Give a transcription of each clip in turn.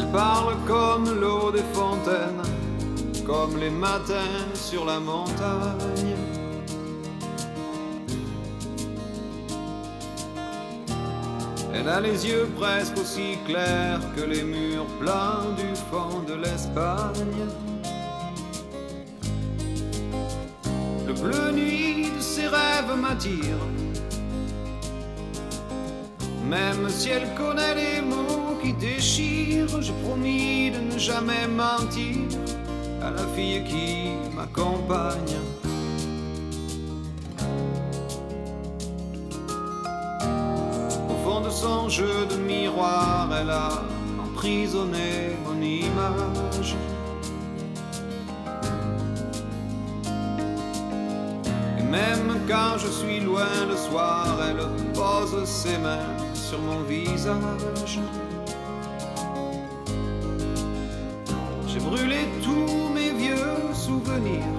parle comme l'eau des fontaines, comme les matins sur la montagne. Elle a les yeux presque aussi clairs que les murs pleins du fond de l'Espagne. Le bleu nuit de ses rêves m'attire, même si elle connaît les mots qui déchirent. J'ai promis de ne jamais mentir à la fille qui m'accompagne. De son jeu de miroir, elle a emprisonné mon image. Et même quand je suis loin le soir, elle pose ses mains sur mon visage. J'ai brûlé tous mes vieux souvenirs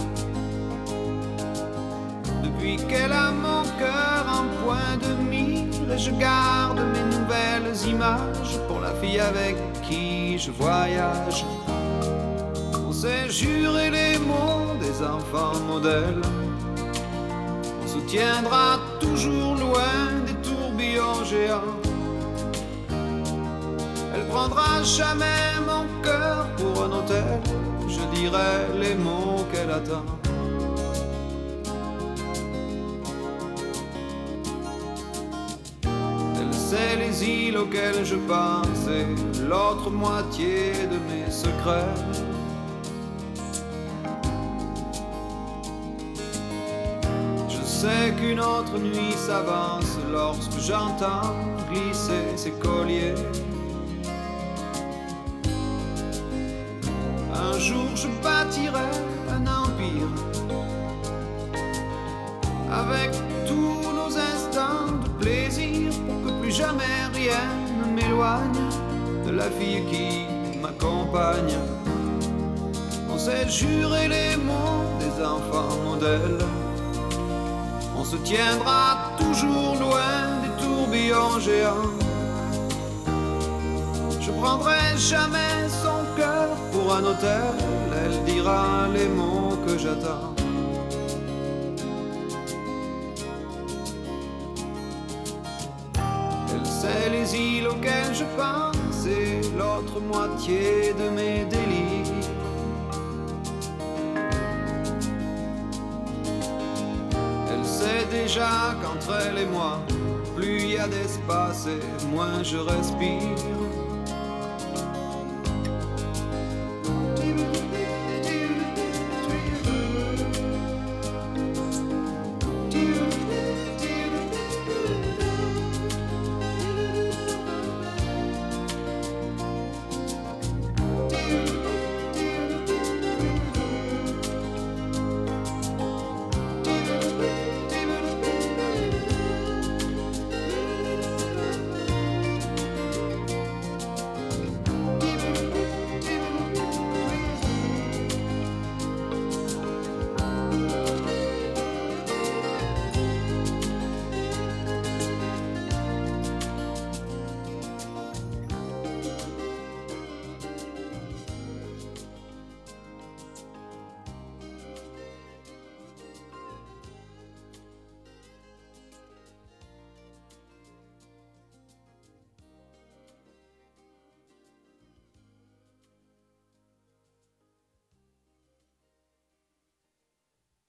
depuis qu'elle a mon cœur en point de mire. Et je garde mes nouvelles images pour la fille avec qui je voyage. On s'est juré les mots des enfants modèles. On se tiendra toujours loin des tourbillons géants. Elle prendra jamais mon cœur pour un hôtel. Je dirai les mots qu'elle attend. C'est les îles auxquelles je pense et l'autre moitié de mes secrets. Je sais qu'une autre nuit s'avance lorsque j'entends glisser ses colliers. Un jour je bâtirai un empire avec tous nos instants de plaisir, pour que plus jamais rien ne m'éloigne de la fille qui m'accompagne. On s'est juré les mots des enfants modèles. On se tiendra toujours loin des tourbillons géants. Je prendrai jamais son cœur pour un hôtel. Elle dira les mots que j'attends. C'est les îles auxquelles je pense et l'autre moitié de mes délires. Elle sait déjà qu'entre elle et moi, plus il y a d'espace et moins je respire.